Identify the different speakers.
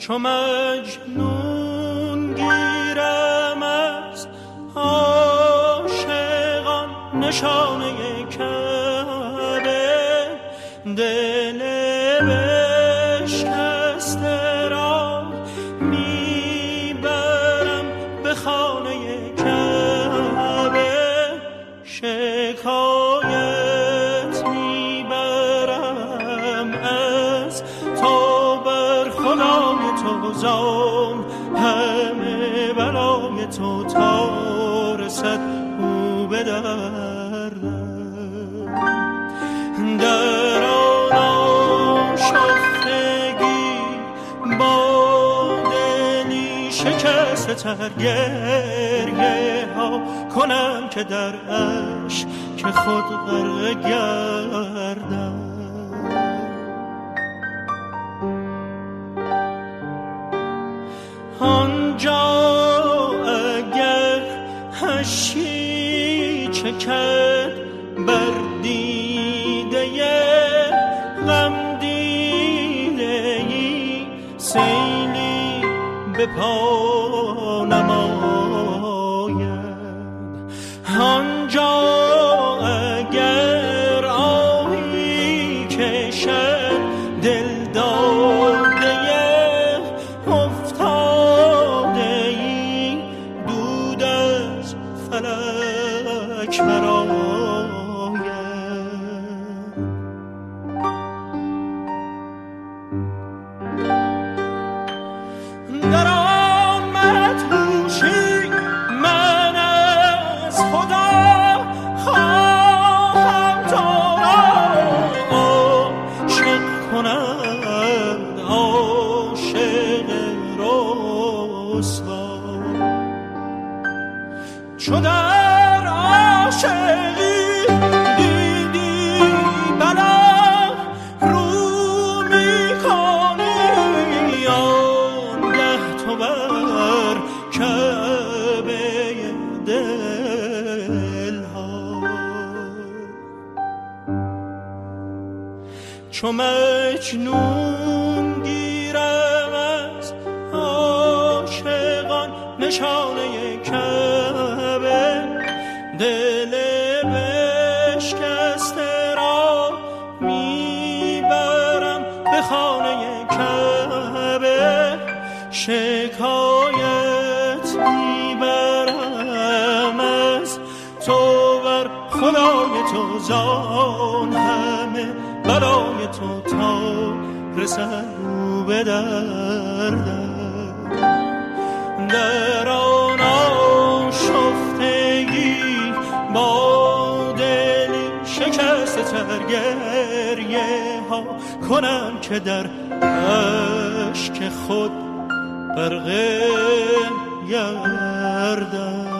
Speaker 1: چو مجنون گیرم از عاشقان نشانه کعبه، دل بشکسته را میبرم به خانه کعبه، شکایت میبرم از تو بر خدای تو، زان همه بلای تو تا رسد او به دردم. در آن آشفتگی با دلی شکسته تر گریه ها کنم که در اشک خود غرق گردم. آنجا اگر اشکی چکد بر دیده غم دیده‌ای، سیلی به پا نماید. آنجا اگر آهی کشد دل داده افتاده‌ای، دود از فلک برآید. در آمد هوشی من از خدا خواهم تو را عاشق کند، عاشق رسوا. چو در عاشقی دیدی بلا رو میکنی، آنگه تو بر کعبه دلها. چو مجنون گیرم از عاشقان نشانه کعبه، دل بشکسته را میبرم به خانه کعبه، شکایت میبرم از تو بر خدای تو، زان همه بلای تو تا رسد او به دردم. در آن آشفتگی با دلی شکسته تر گریه ها کنم که در اشک خود غرق گردم.